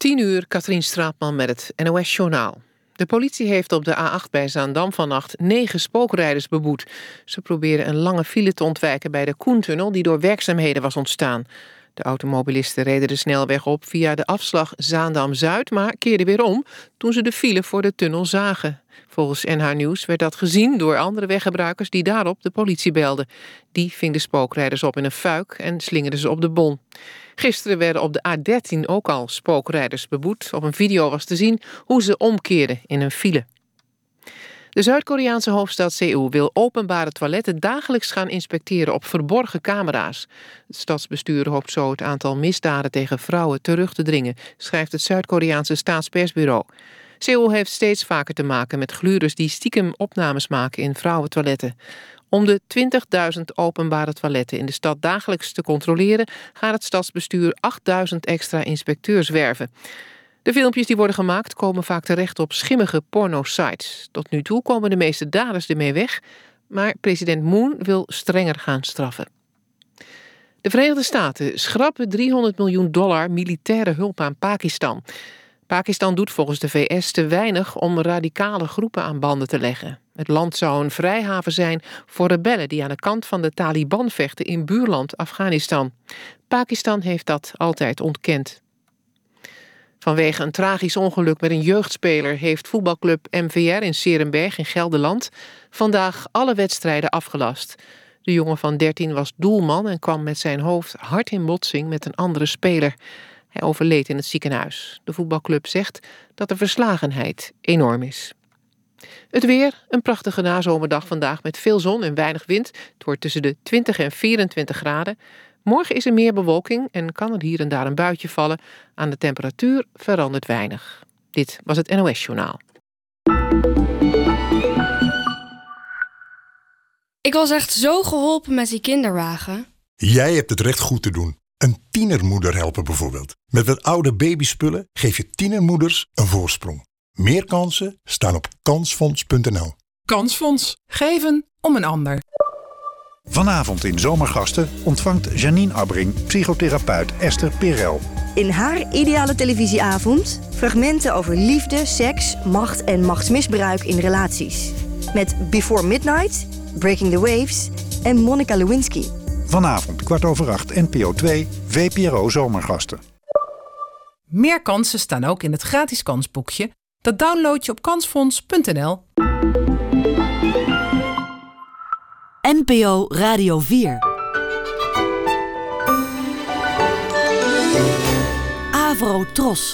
10:00, Katrien Straatman met het NOS-journaal. De politie heeft op de A8 bij Zaandam vannacht 9 spookrijders beboet. Ze probeerden een lange file te ontwijken bij de Koentunnel die door werkzaamheden was ontstaan. De automobilisten reden de snelweg op via de afslag Zaandam-Zuid, maar keerden weer om toen ze de file voor de tunnel zagen. Volgens NH Nieuws werd dat gezien door andere weggebruikers die daarop de politie belden. Die ving de spookrijders op in een fuik en slingerden ze op de bon. Gisteren werden op de A13 ook al spookrijders beboet. Op een video was te zien hoe ze omkeerden in een file. De Zuid-Koreaanse hoofdstad Seoul wil openbare toiletten dagelijks gaan inspecteren op verborgen camera's. Het stadsbestuur hoopt zo het aantal misdaden tegen vrouwen terug te dringen, schrijft het Zuid-Koreaanse staatspersbureau. Seoul heeft steeds vaker te maken met gluurders die stiekem opnames maken in vrouwentoiletten. Om de 20.000 openbare toiletten in de stad dagelijks te controleren, gaat het stadsbestuur 8.000 extra inspecteurs werven. De filmpjes die worden gemaakt komen vaak terecht op schimmige pornosites. Tot nu toe komen de meeste daders ermee weg, maar president Moon wil strenger gaan straffen. De Verenigde Staten schrappen $300 miljoen militaire hulp aan Pakistan. Pakistan doet volgens de VS te weinig om radicale groepen aan banden te leggen. Het land zou een vrijhaven zijn voor rebellen die aan de kant van de Taliban vechten in buurland Afghanistan. Pakistan heeft dat altijd ontkend. Vanwege een tragisch ongeluk met een jeugdspeler heeft voetbalclub MVR in 's-Heerenberg in Gelderland vandaag alle wedstrijden afgelast. De jongen van 13 was doelman en kwam met zijn hoofd hard in botsing met een andere speler. Hij overleed in het ziekenhuis. De voetbalclub zegt dat de verslagenheid enorm is. Het weer, een prachtige nazomerdag vandaag met veel zon en weinig wind. Het wordt tussen de 20 en 24 graden. Morgen is er meer bewolking en kan er hier en daar een buitje vallen. Aan de temperatuur verandert weinig. Dit was het NOS-journaal. Ik was echt zo geholpen met die kinderwagen. Jij hebt het recht goed te doen. Een tienermoeder helpen bijvoorbeeld. Met wat oude babyspullen geef je tienermoeders een voorsprong. Meer kansen staan op kansfonds.nl. Kansfonds. Geven om een ander. Vanavond in Zomergasten ontvangt Janine Abbring psychotherapeut Esther Perel. In haar ideale televisieavond fragmenten over liefde, seks, macht en machtsmisbruik in relaties. Met Before Midnight, Breaking the Waves en Monica Lewinsky. Vanavond 7:15 NPO 2, VPRO Zomergasten. Meer kansen staan ook in het gratis kansboekje. Dat download je op kansfonds.nl. NPO Radio 4. Avro Tros.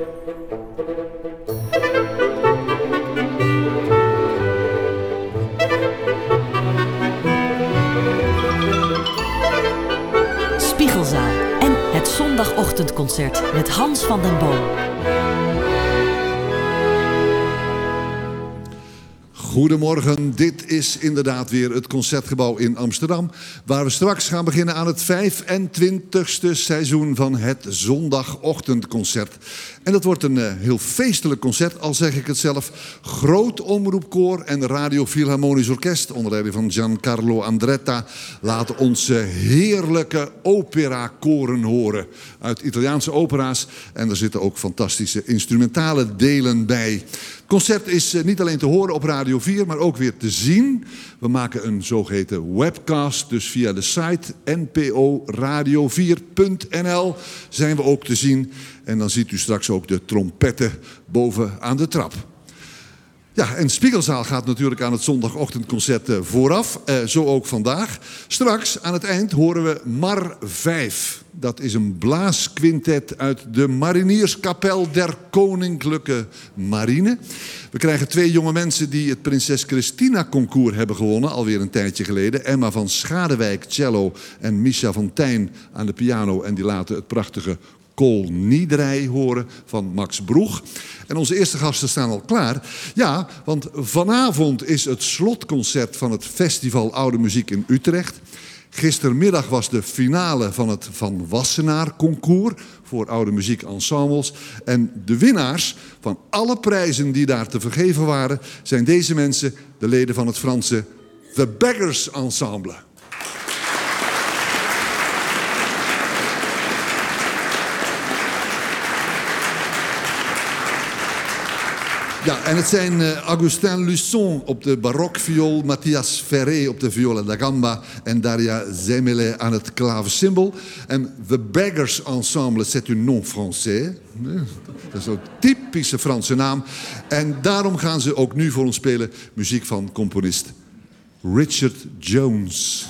Spiegelzaal en het zondagochtendconcert met Hans van den Boom. Goedemorgen, dit is inderdaad weer het Concertgebouw in Amsterdam, waar we straks gaan beginnen aan het 25e seizoen van het zondagochtendconcert. En dat wordt een heel feestelijk concert, al zeg ik het zelf. Groot omroepkoor en Radio Philharmonisch Orkest, onder leiding van Giancarlo Andretta, laten ons heerlijke operakoren horen uit Italiaanse opera's. En er zitten ook fantastische instrumentale delen bij. Het concert is niet alleen te horen op Radio 4, maar ook weer te zien. We maken een zogeheten webcast, dus via de site nporadio4.nl zijn we ook te zien. En dan ziet u straks ook de trompetten boven aan de trap. Ja, en Spiegelzaal gaat natuurlijk aan het zondagochtendconcert vooraf. Zo ook vandaag. Straks aan het eind horen we Mar 5. Dat is een blaasquintet uit de Marinierskapel der Koninklijke Marine. We krijgen 2 jonge mensen die het Prinses Christina concours hebben gewonnen, alweer een tijdje geleden. Emma van Schadewijk, cello, en Misha van Tijn aan de piano. En die laten het prachtige Kool Niederij horen van Max Broeg. En onze eerste gasten staan al klaar. Ja, want vanavond is het slotconcert van het Festival Oude Muziek in Utrecht. Gistermiddag was de finale van het Van Wassenaar concours voor oude muziekensembles. En de winnaars van alle prijzen die daar te vergeven waren, zijn deze mensen, de leden van het Franse The Beggars Ensemble. Ja, en het zijn Augustin Lusson op de barokviool, Matthias Ferré op de viola da gamba en Daria Zemele aan het klaversymbol. En The Beggars Ensemble, c'est un nom français. Dat is een typische Franse naam. En daarom gaan ze ook nu voor ons spelen muziek van componist Richard Jones.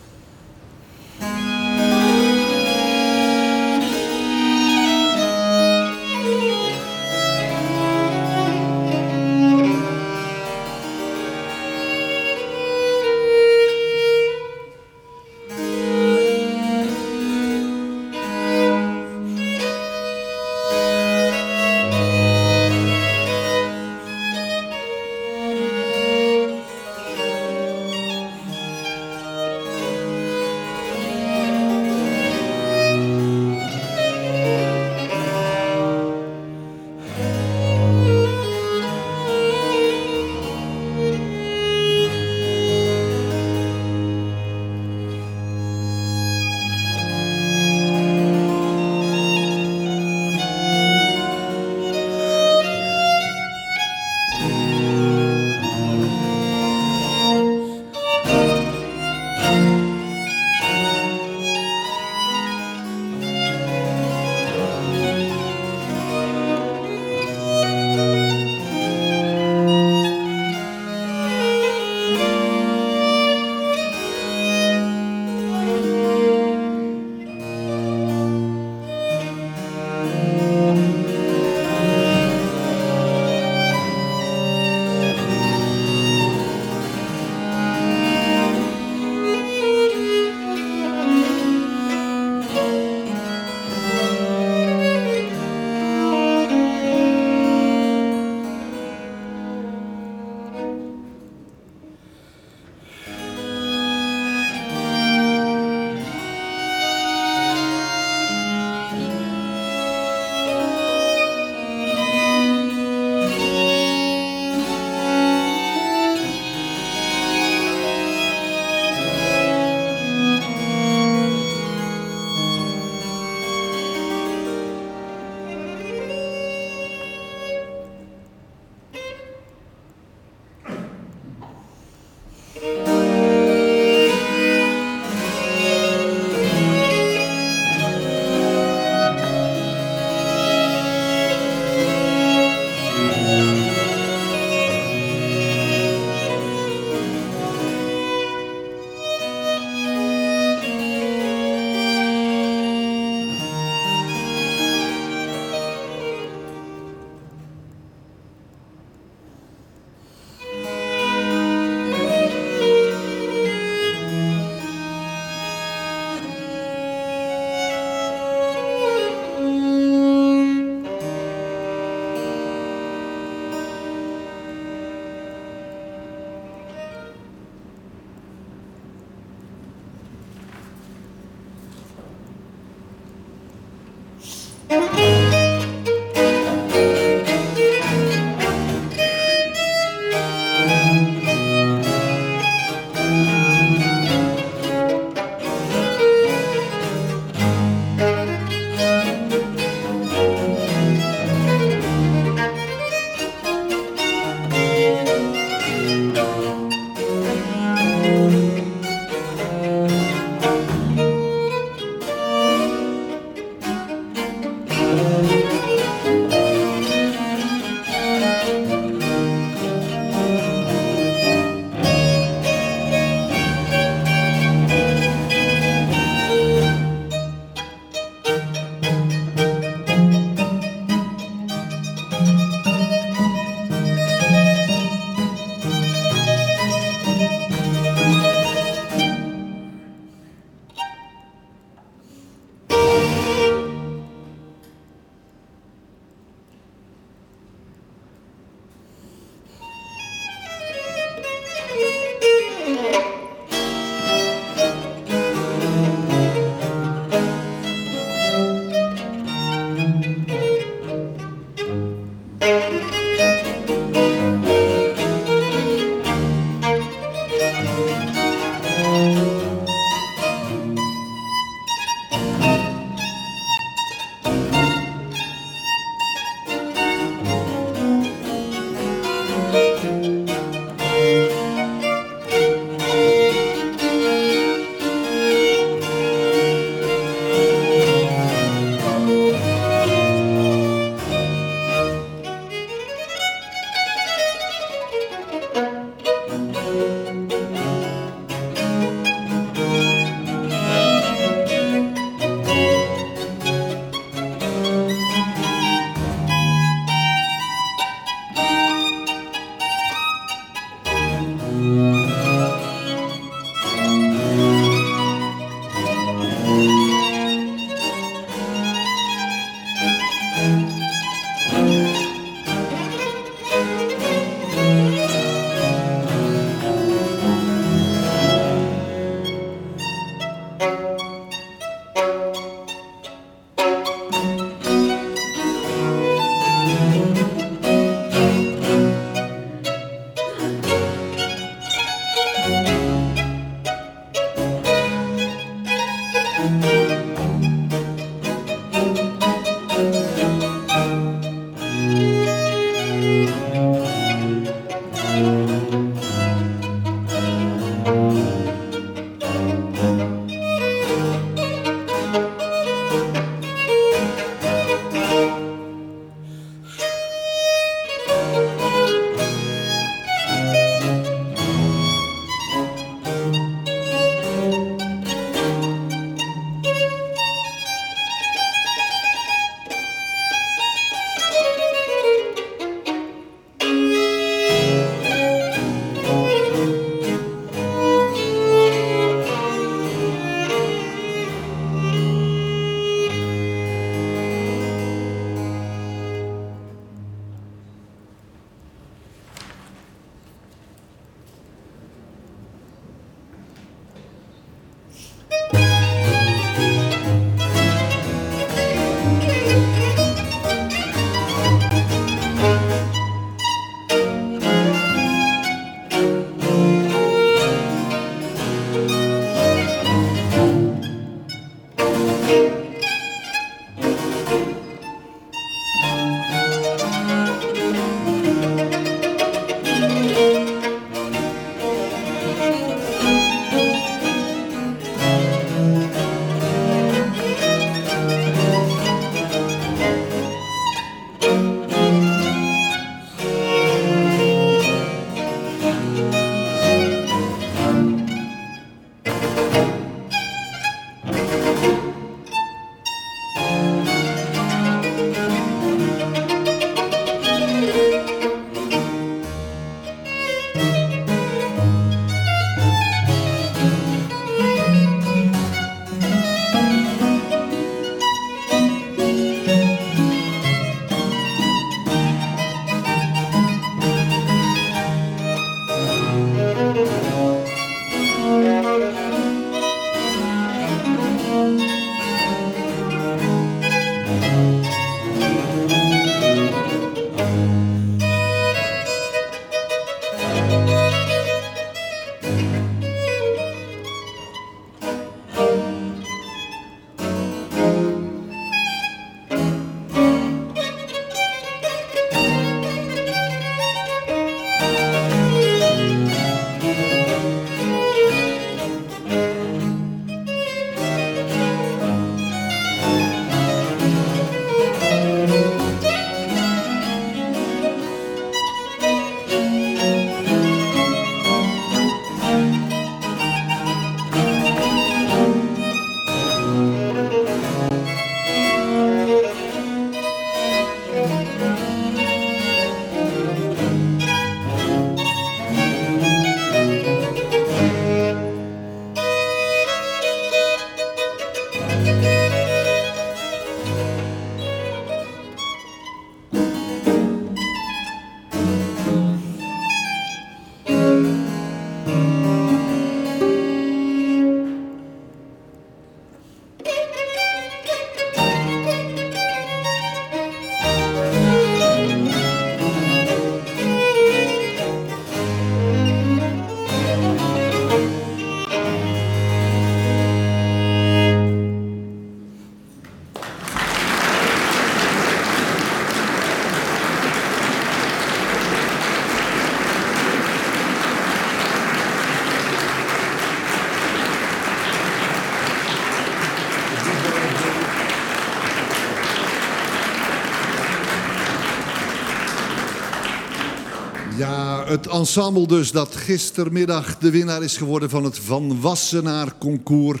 Ja, het ensemble dus dat gistermiddag de winnaar is geworden van het Van Wassenaar concours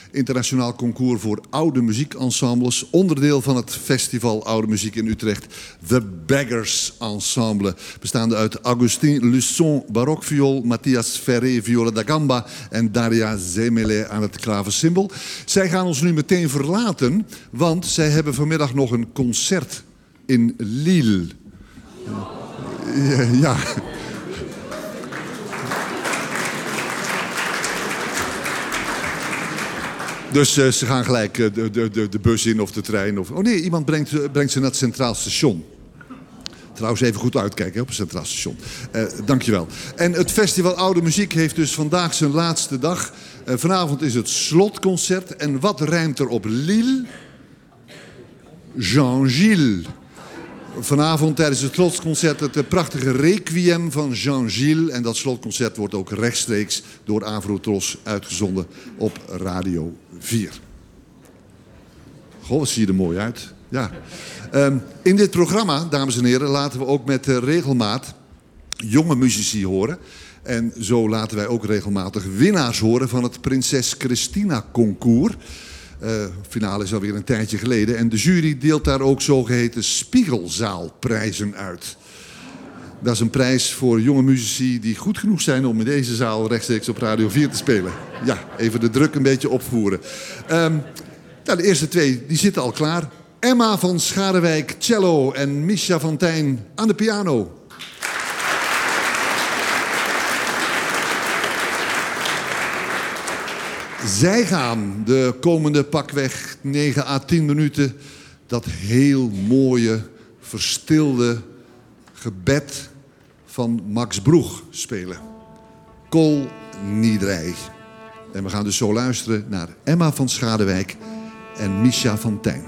internationaal concours voor oude muziekensembles. Onderdeel van het festival Oude Muziek in Utrecht. The Beggars Ensemble. Bestaande uit Augustin Lusson, barokviool, Matthias Ferré, viola da gamba en Daria Zemele aan het klaversymbol. Zij gaan ons nu meteen verlaten, want zij hebben vanmiddag nog een concert in Lille. Ja. Dus ze gaan gelijk de bus in of de trein. Oh nee, iemand brengt ze naar het Centraal Station. Trouwens, even goed uitkijken op het Centraal Station. Dankjewel. En het Festival Oude Muziek heeft dus vandaag zijn laatste dag. Vanavond is het slotconcert. En wat rijmt er op Lille? Jean-Gilles. Vanavond tijdens het slotconcert het prachtige Requiem van Jean-Gilles. En dat slotconcert wordt ook rechtstreeks door Avrotros uitgezonden op Radio 4. Goh, wat zie je er mooi uit. Ja. In dit programma, dames en heren, laten we ook met regelmaat jonge muzici horen. En zo laten wij ook regelmatig winnaars horen van het Prinses Christina Concours. Finale is alweer een tijdje geleden. En de jury deelt daar ook zogeheten Spiegelzaalprijzen uit. Dat is een prijs voor jonge muzici die goed genoeg zijn om in deze zaal rechtstreeks op Radio 4 te spelen. Ja, even de druk een beetje opvoeren. De eerste twee die zitten al klaar. Emma van Scharewijk, cello en Mischa van Tijn aan de piano. Zij gaan de komende pakweg 9 à 10 minuten dat heel mooie, verstilde gebed van Max Broeg spelen. Kol Niedrij. En we gaan dus zo luisteren naar Emma van Scharewijk en Mischa van Tijn.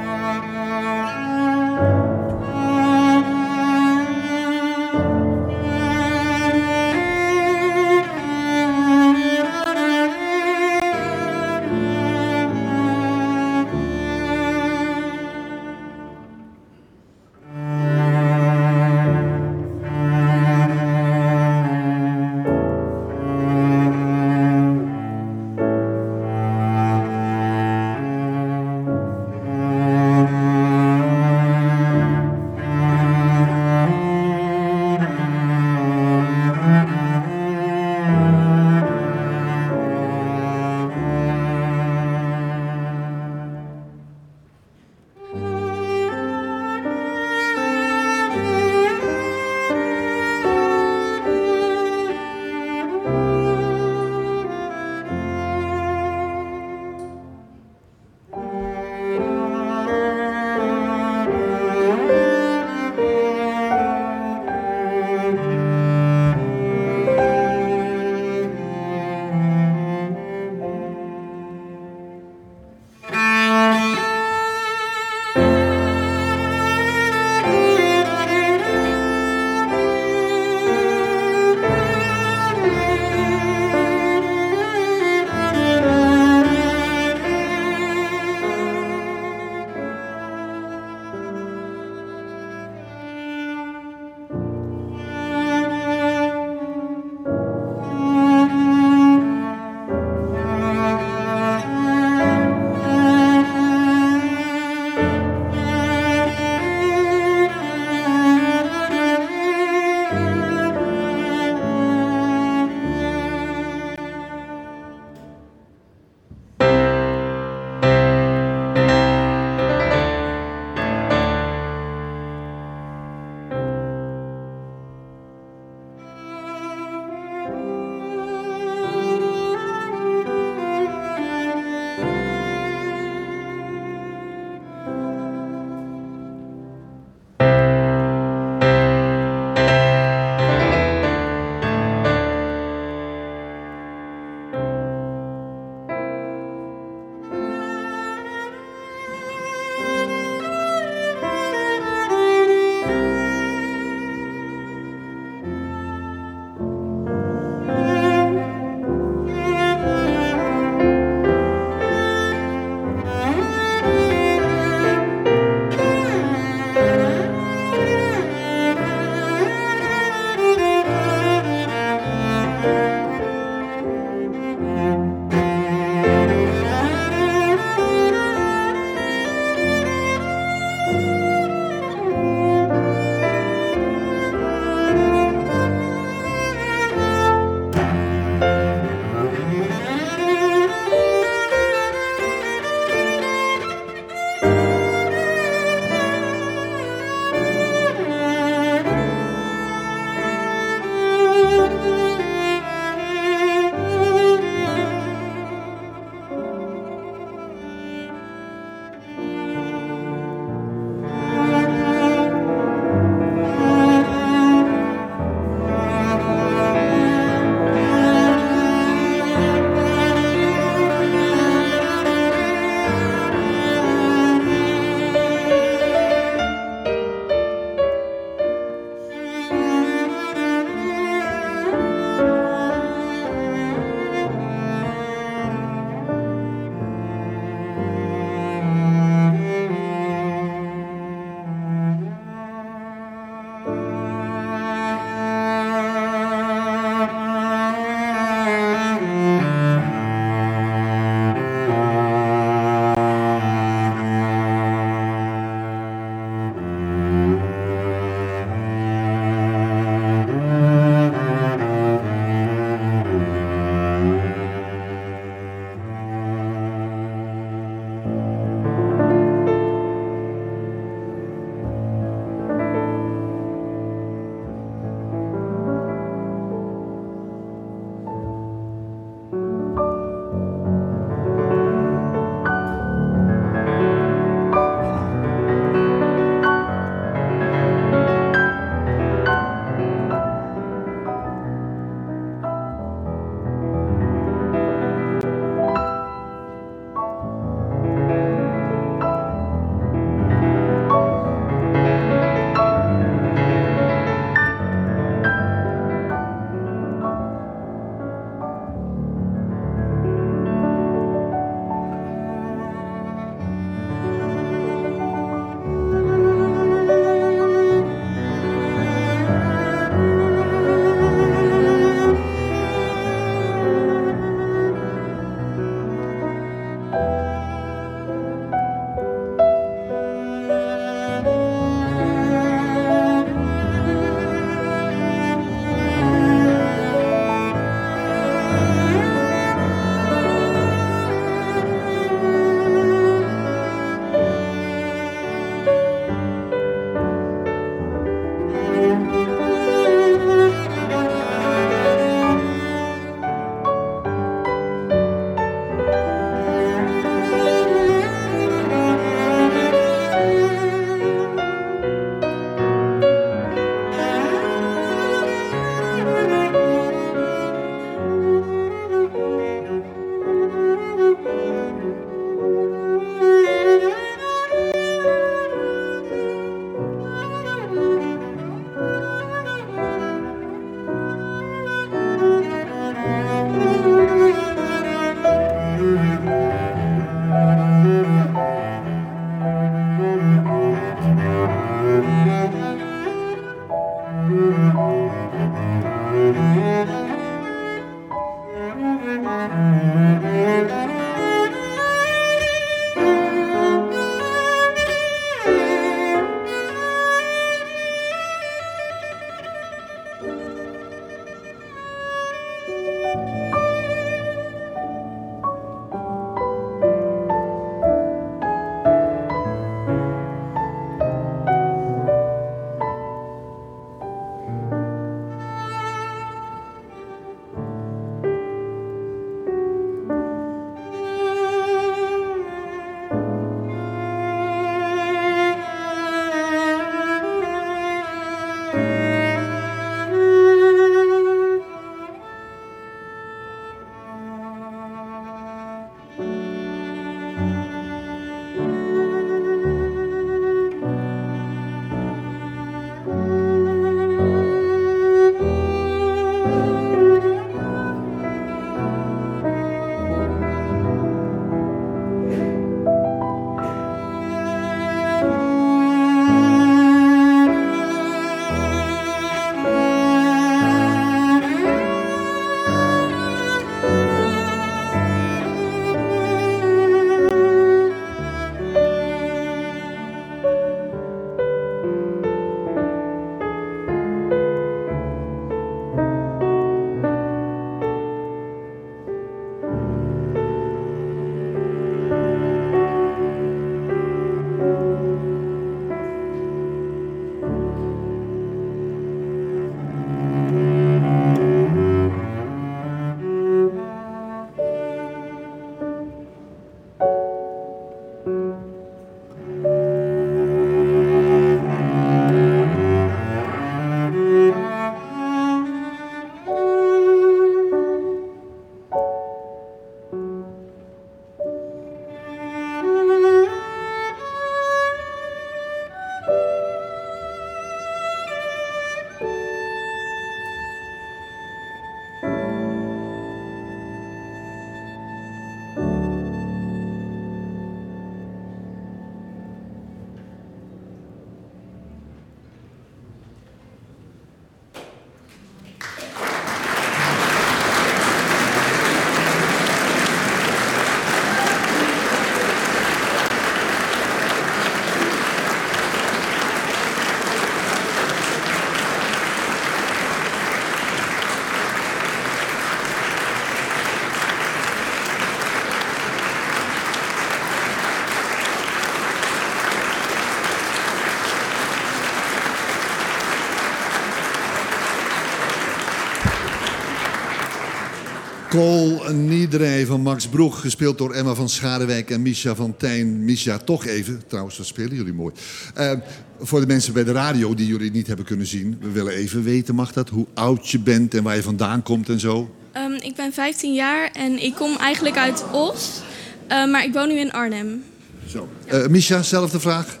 Kol Niederij van Max Broeg, gespeeld door Emma van Schaarewijk en Misha van Tijn. Misha, toch even, trouwens, dat spelen jullie mooi. Voor de mensen bij de radio die jullie niet hebben kunnen zien, we willen even weten, mag dat, hoe oud je bent en waar je vandaan komt en zo? Ik ben 15 jaar en ik kom eigenlijk uit Os, maar ik woon nu in Arnhem. Zo. Misha, zelfde vraag?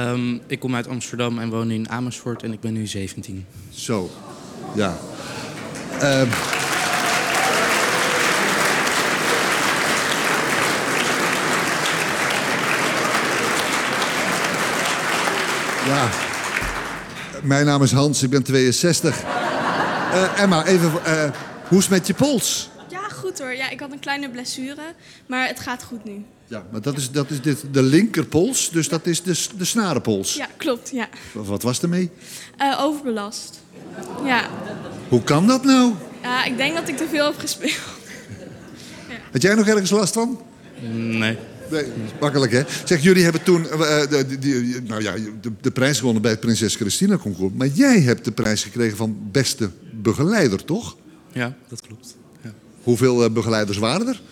Ik kom uit Amsterdam en woon in Amersfoort en ik ben nu 17. Zo, ja. Ja, mijn naam is Hans, ik ben 62. Emma, even, hoe is het met je pols? Ja, goed hoor. Ja, ik had een kleine blessure, maar het gaat goed nu. Ja, maar dat is de linkerpols, dus dat is de snarenpols. Ja, klopt, ja. Wat was ermee? Overbelast. Ja. Hoe kan dat nou? Ik denk dat ik te veel heb gespeeld. Ja. Had jij nog ergens last van? Nee. Nee, makkelijk hè. Zeg, jullie hebben toen de prijs gewonnen bij het Prinses Christina Concours. Maar jij hebt de prijs gekregen van beste begeleider, toch? Ja, dat klopt. Ja. Hoeveel begeleiders waren er?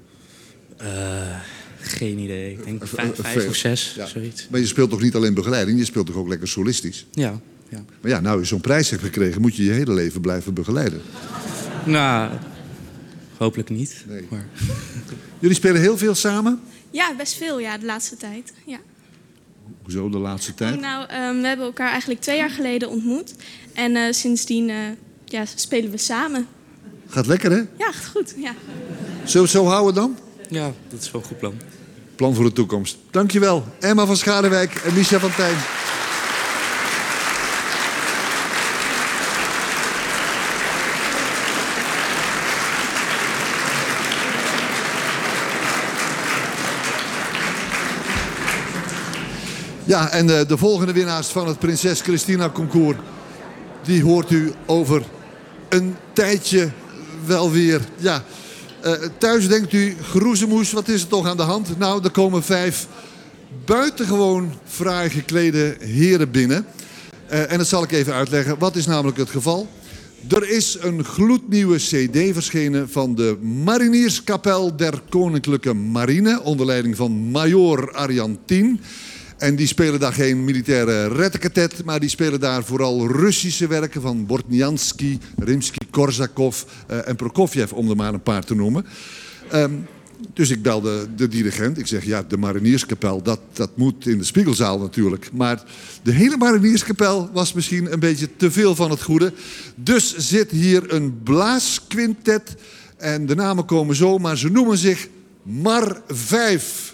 Geen idee. Ik denk 5 of 6, ja. Zoiets. Maar je speelt toch niet alleen begeleiding, je speelt toch ook lekker solistisch? Ja. Maar ja, nou je zo'n prijs hebt gekregen, moet je je hele leven blijven begeleiden. Nou, hopelijk niet. Nee. Maar... Jullie spelen heel veel samen? Ja, best veel, ja, de laatste tijd. Ja. Hoezo de laatste tijd? Nou, we hebben elkaar eigenlijk 2 jaar geleden ontmoet. En sindsdien spelen we samen. Gaat lekker, hè? Ja, gaat goed, ja. Zullen we het zo houden dan? Ja, dat is wel een goed plan. Plan voor de toekomst. Dankjewel, Emma van Schaarewijk en Misha van Tijn. Ja, en de volgende winnaars van het Prinses Christina Concours, die hoort u over een tijdje wel weer. Ja, thuis denkt u, geroezemoes, wat is er toch aan de hand? Nou, er komen 5 buitengewoon fraai geklede heren binnen. En dat zal ik even uitleggen. Wat is namelijk het geval? Er is een gloednieuwe cd verschenen van de Marinierskapel der Koninklijke Marine, onder leiding van Major Arjan Tien. En die spelen daar geen militaire retteketet, maar die spelen daar vooral Russische werken van Bortniansky, Rimsky-Korsakov en Prokofjev, om er maar een paar te noemen. Dus ik belde de dirigent. Ik zeg, ja, de Marinierskapel, dat moet in de Spiegelzaal natuurlijk. Maar de hele Marinierskapel was misschien een beetje te veel van het goede. Dus zit hier een blaasquintet. En de namen komen zo, maar ze noemen zich Mar 5.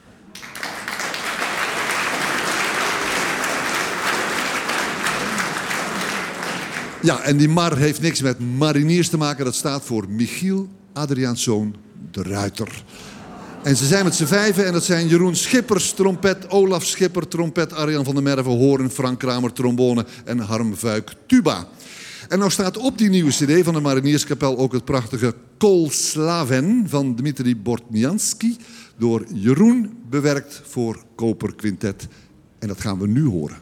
Ja, en die Mar heeft niks met mariniers te maken. Dat staat voor Michiel Adriaanszoon de Ruiter. En ze zijn met z'n 5 en dat zijn Jeroen Schippers, trompet, Olaf Schipper, trompet, Arjan van der Merwe, hoorn, Frank Kramer, trombone en Harm Vuik, tuba. En nou staat op die nieuwe cd van de Marinierskapel ook het prachtige Kol Slaven van Dmitri Bortniansky, door Jeroen bewerkt voor Koper Quintet. En dat gaan we nu horen.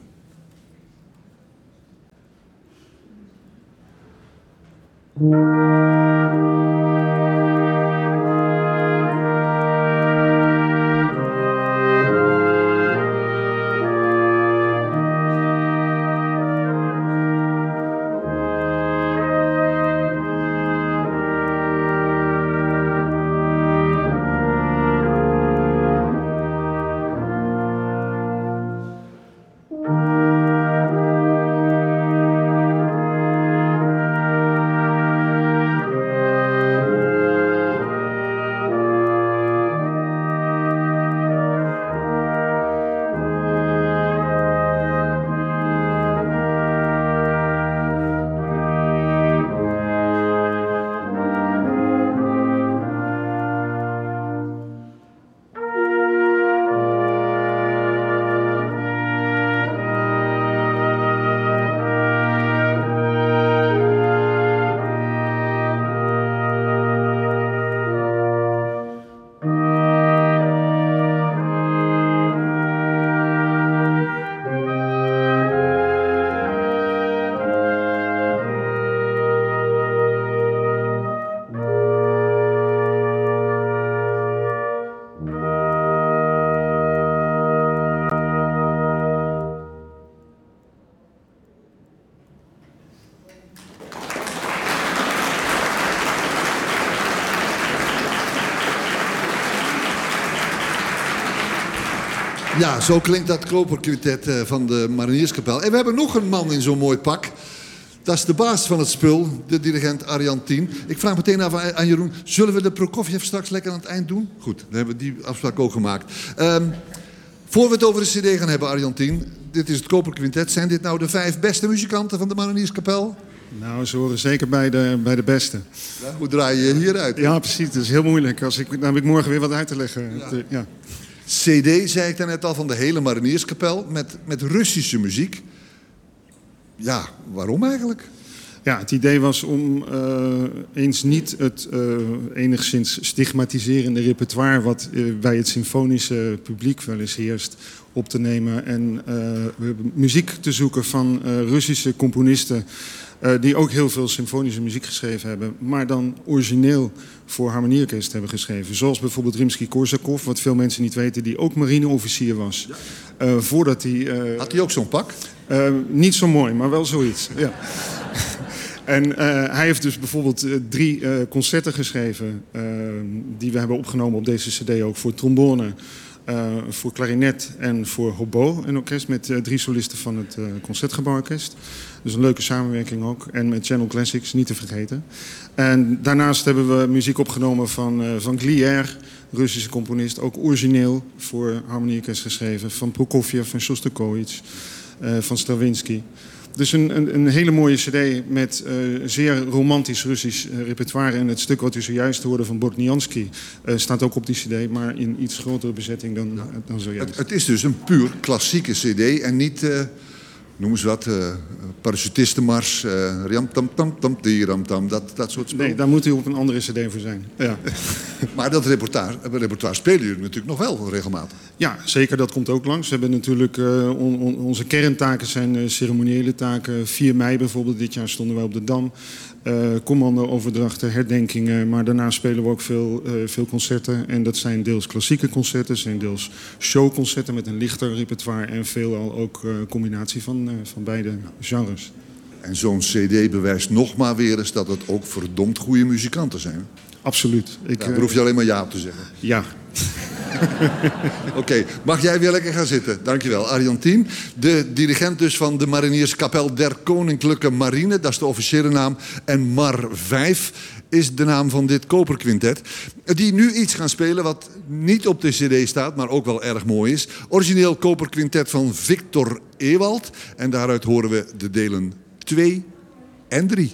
Ja, zo klinkt dat Koperquintet van de Marinierskapel. En we hebben nog een man in zo'n mooi pak. Dat is de baas van het spul, de dirigent Arjan Tien. Ik vraag meteen af aan Jeroen, zullen we de Prokofjev straks lekker aan het eind doen? Goed, dan hebben we die afspraak ook gemaakt. Voor we het over de cd gaan hebben, Arjan Tien. Dit is het Koperquintet. Zijn dit nou de 5 beste muzikanten van de Marinierskapel? Nou, ze horen zeker bij de beste. Ja, hoe draai je hieruit? Ja, precies. Het is heel moeilijk. Dan heb ik morgen weer wat uit te leggen. Ja. CD, zei ik daarnet al, van de hele Marinierskapel met Russische muziek. Ja, waarom eigenlijk? Ja, het idee was om eens niet het enigszins stigmatiserende repertoire wat bij het symfonische publiek wel eens heerst op te nemen. En muziek te zoeken van Russische componisten die ook heel veel symfonische muziek geschreven hebben, maar dan origineel voor harmonieorkest hebben geschreven. Zoals bijvoorbeeld Rimsky-Korsakov, wat veel mensen niet weten, die ook marineofficier was. Voordat hij... Had hij ook zo'n pak? Niet zo mooi, maar wel zoiets. Ja. En hij heeft dus bijvoorbeeld 3 concerten geschreven die we hebben opgenomen op deze cd ook voor trombone, voor klarinet en voor hobo en orkest met 3 solisten van het Concertgebouworkest. Dus een leuke samenwerking ook. En met Channel Classics, niet te vergeten. En daarnaast hebben we muziek opgenomen van Glier, Russische componist, ook origineel voor harmonieorkest geschreven. Van Prokofjev, van Shostakovich, van Stravinsky. Dus een hele mooie cd met zeer romantisch Russisch repertoire. En het stuk wat u zojuist hoorde van Bortniansky staat ook op die cd, maar in iets grotere bezetting dan zojuist. Het is dus een puur klassieke cd en niet, noem eens wat, parachutistenmars, dat soort spullen. Nee, daar moet u op een andere cd voor zijn. Ja. Maar dat repertoire spelen jullie natuurlijk nog wel regelmatig. Ja, zeker. Dat komt ook langs. We hebben natuurlijk onze kerntaken zijn ceremoniële taken. 4 mei bijvoorbeeld. Dit jaar stonden wij op de Dam. Commando-overdrachten, herdenkingen. Maar daarna spelen we ook veel concerten. En dat zijn deels klassieke concerten, zijn deels showconcerten met een lichter repertoire. En veelal ook combinatie van beide genres. En zo'n cd bewijst nog maar weer eens dat het ook verdomd goede muzikanten zijn. Absoluut. Daar hoef je alleen maar ja op te zeggen. Ja. Oké, mag jij weer lekker gaan zitten? Dankjewel, Arjan Tien. De dirigent dus van de Marinierskapel der Koninklijke Marine. Dat is de officiële naam. En Mar 5 is de naam van dit koperquintet. Die nu iets gaan spelen wat niet op de cd staat, maar ook wel erg mooi is. Origineel koperquintet van Victor Ewald. En daaruit horen we de delen 2 en 3.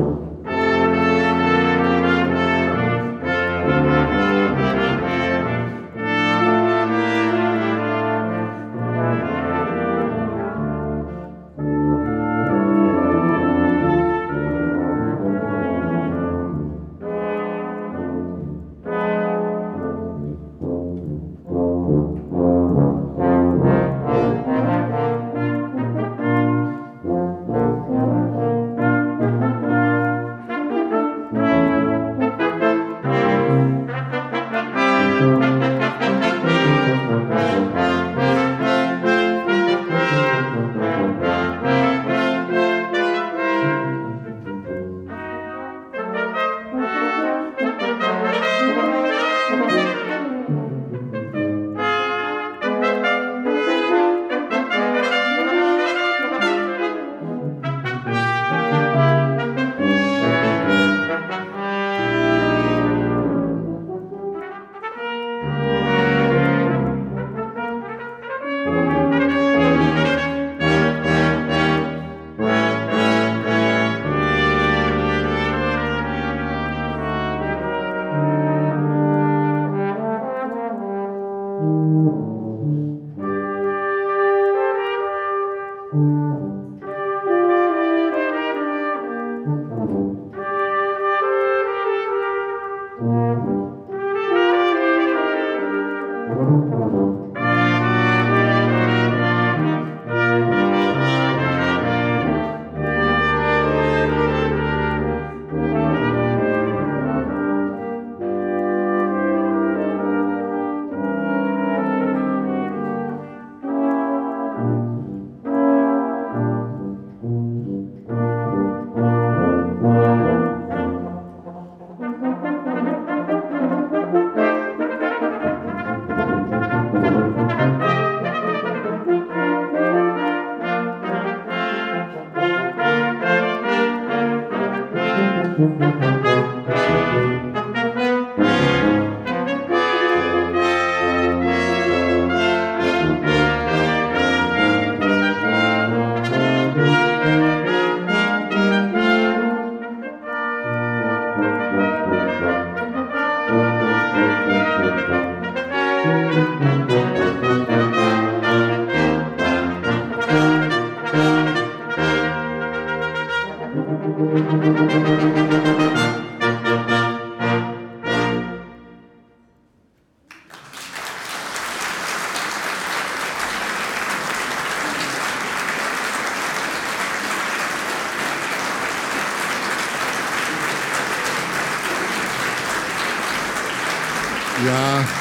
Ja,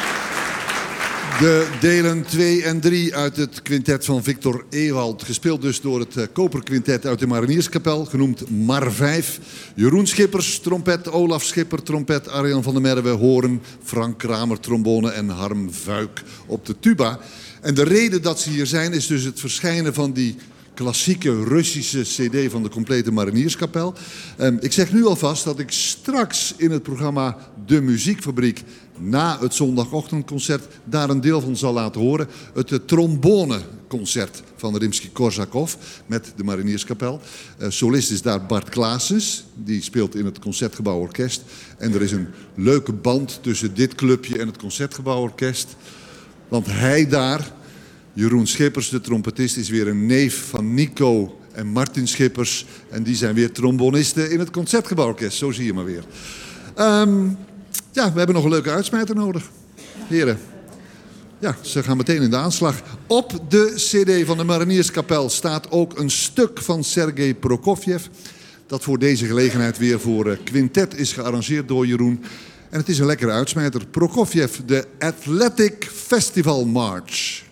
de delen 2 en 3 uit het quintet van Victor Ewald. Gespeeld dus door het koperquintet uit de Marinierskapel, genoemd Mar 5. Jeroen Schippers, trompet, Olaf Schipper, trompet, Arjan van der Merwe, hoorn, Frank Kramer, trombone en Harm Vuik op de tuba. En de reden dat ze hier zijn is dus het verschijnen van die klassieke Russische cd van de complete Marinierskapel. Ik zeg nu alvast dat ik straks in het programma De Muziekfabriek na het zondagochtendconcert daar een deel van zal laten horen. Het tromboneconcert van Rimsky-Korsakov met de Marinierskapel. Solist is daar Bart Claessens, die speelt in het Concertgebouworkest. En er is een leuke band tussen dit clubje en het Concertgebouworkest. Want hij daar, Jeroen Schippers, de trompetist, is weer een neef van Nico en Martin Schippers. En die zijn weer trombonisten in het Concertgebouworkest. Zo zie je maar weer. Ja, we hebben nog een leuke uitsmijter nodig. Heren. Ja, ze gaan meteen in de aanslag. Op de cd van de Marinierskapel staat ook een stuk van Sergei Prokofjev. Dat voor deze gelegenheid weer voor quintet is gearrangeerd door Jeroen. En het is een lekkere uitsmijter. Prokofjev, de Athletic Festival March.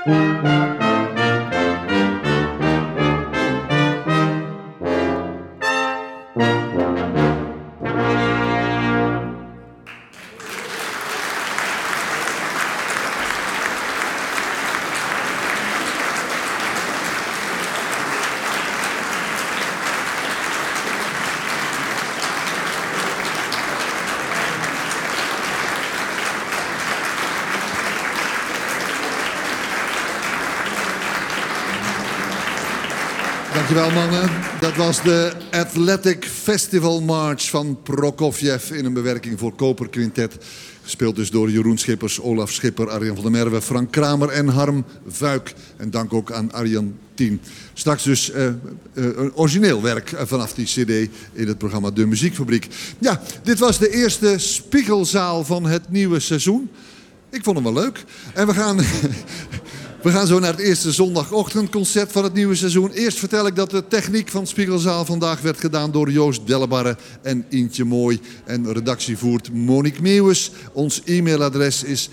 Dankjewel mannen. Dat was de Athletic Festival March van Prokofjev in een bewerking voor Koper Quintet. Gespeeld dus door Jeroen Schippers, Olaf Schipper, Arjan van der Merwe, Frank Kramer en Harm Vuik. En dank ook aan Arjan Tien. Straks dus een origineel werk vanaf die cd in het programma De Muziekfabriek. Ja, dit was de eerste Spiegelzaal van het nieuwe seizoen. Ik vond hem wel leuk. En we gaan zo naar het eerste zondagochtendconcert van het nieuwe seizoen. Eerst vertel ik dat de techniek van Spiegelzaal vandaag werd gedaan door Joost Dellebarre en Intje Mooi. En redactie voert Monique Meeuwis. Ons e-mailadres is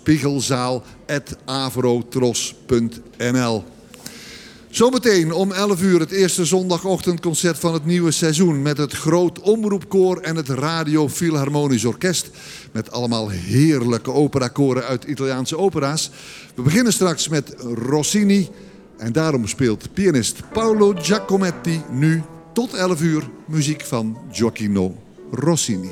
spiegelzaal@avrotros.nl. Zometeen om 11 uur het eerste zondagochtendconcert van het nieuwe seizoen. Met het Groot Omroepkoor en het Radio Philharmonisch Orkest. Met allemaal heerlijke operakoren uit Italiaanse opera's. We beginnen straks met Rossini. En daarom speelt pianist Paolo Giacometti nu tot 11 uur muziek van Gioacchino Rossini.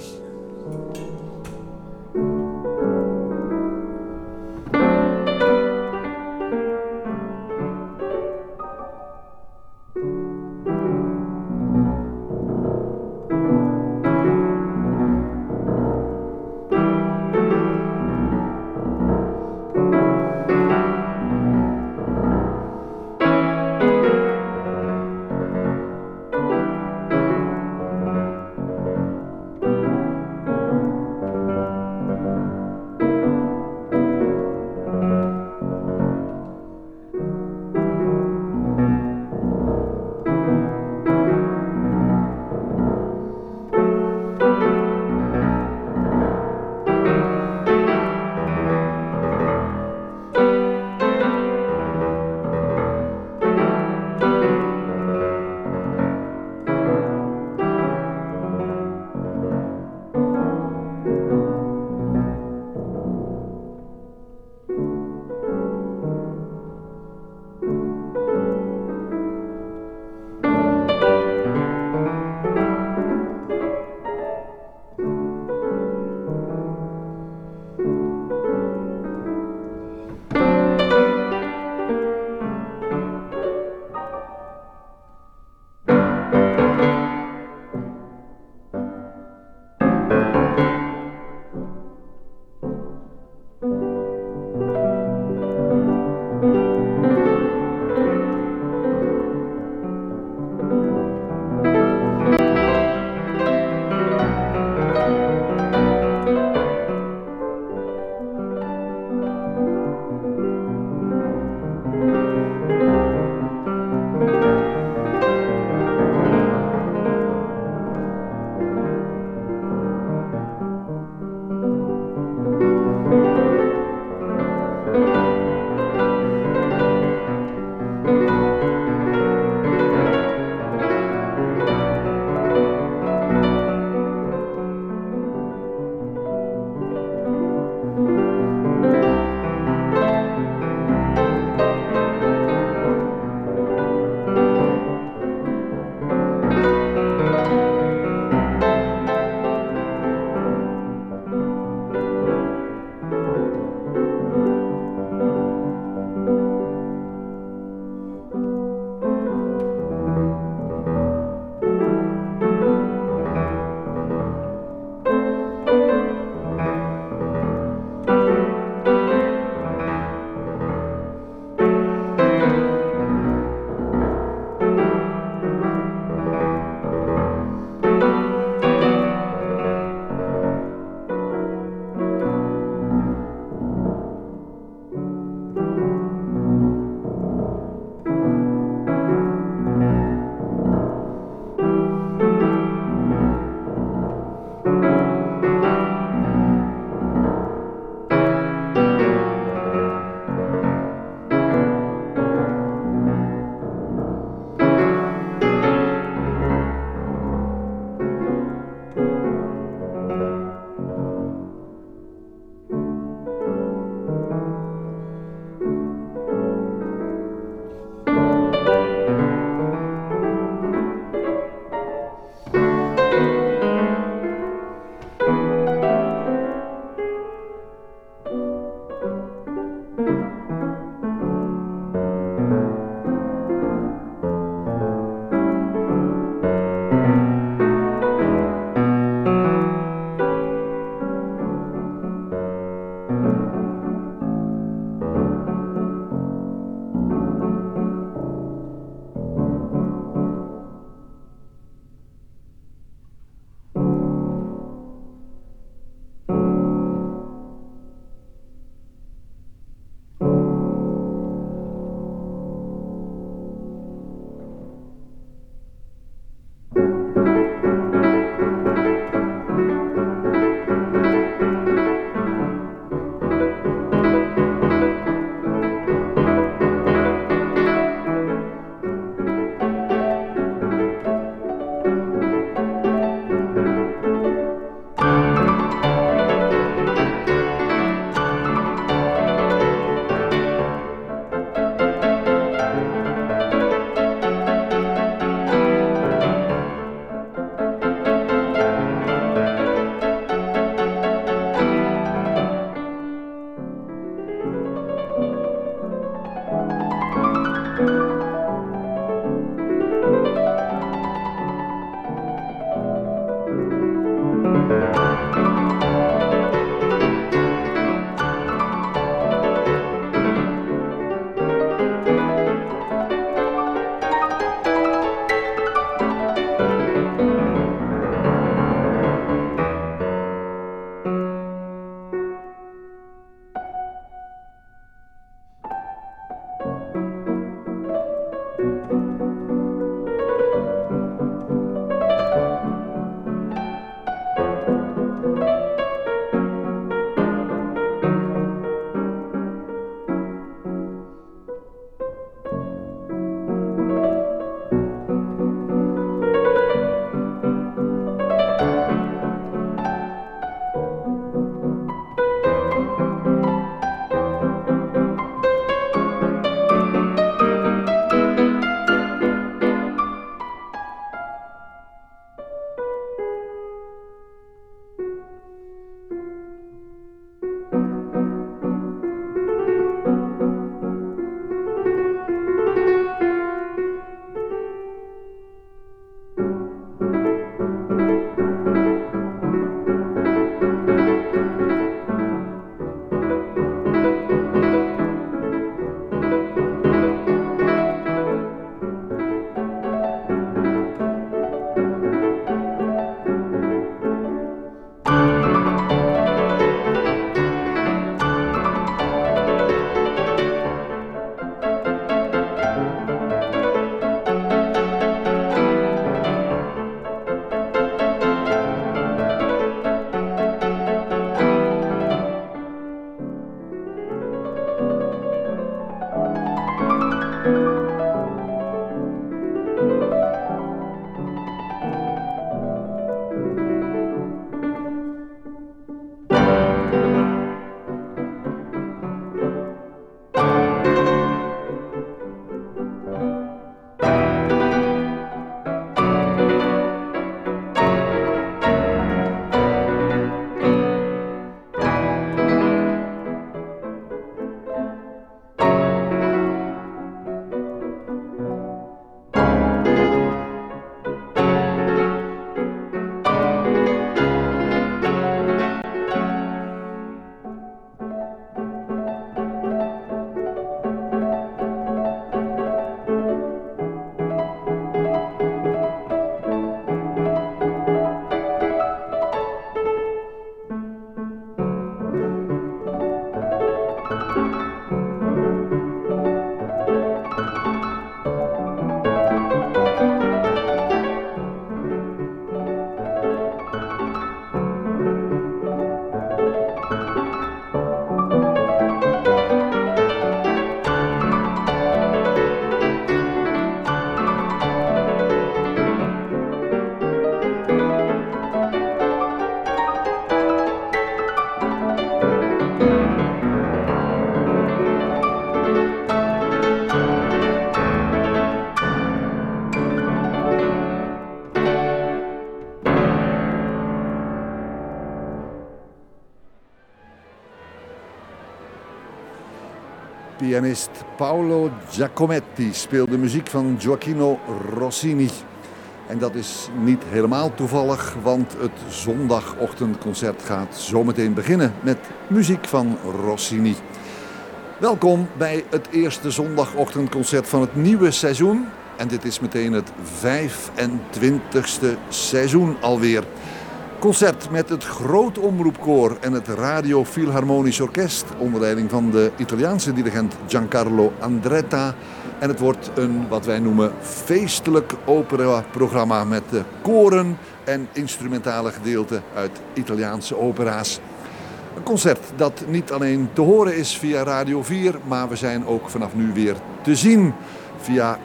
Pianist Paolo Giacometti speelde muziek van Gioachino Rossini. En dat is niet helemaal toevallig, want het zondagochtendconcert gaat zometeen beginnen met muziek van Rossini. Welkom bij het eerste zondagochtendconcert van het nieuwe seizoen. En dit is meteen het 25e seizoen alweer. Concert met het Groot Omroepkoor en het Radio Philharmonisch Orkest onder leiding van de Italiaanse dirigent Giancarlo Andretta. En het wordt een wat wij noemen feestelijk operaprogramma met koren en instrumentale gedeelten uit Italiaanse opera's. Een concert dat niet alleen te horen is via Radio 4, maar we zijn ook vanaf nu weer te zien. Via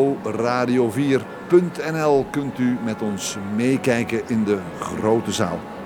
nporadio4.nl kunt u met ons meekijken in de grote zaal.